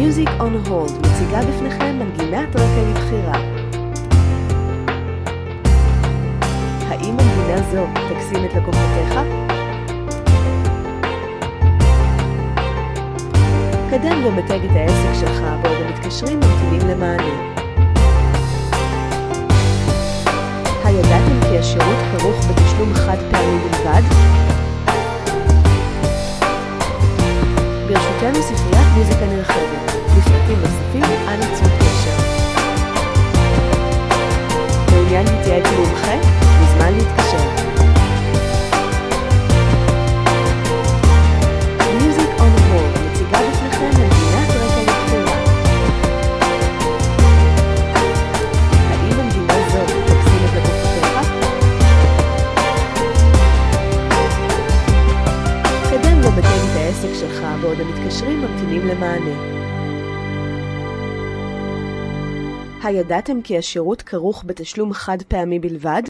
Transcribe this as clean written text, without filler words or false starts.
Music on Hold מציגה בפניכם מנגינת רקע לבחירה. האם מנגינה זו תקסים את לקוחותיך? קדם ומתג את העסק שלך בעוד המתקשרים ממתינים למענה. הידעתם כי השירות כרוך בתשלום חד פעמי בלבד? ברשותנו ספריית מוזיקה נרחבת. לפרטים נוספים אנא צרו קשר. מעוניין להתייעץ עם מומחה? מוזמן להתקשר. Music on Hold מציגה בפניכם מנגינת רקע לבחירה. האם מנגינה זו תקסים את לקוחותיך? קדם ומתג את העסק שלך בעוד המתקשרים ממתינים למענה. הידעתם כי השירות כרוך בתשלום חד פעמי בלבד?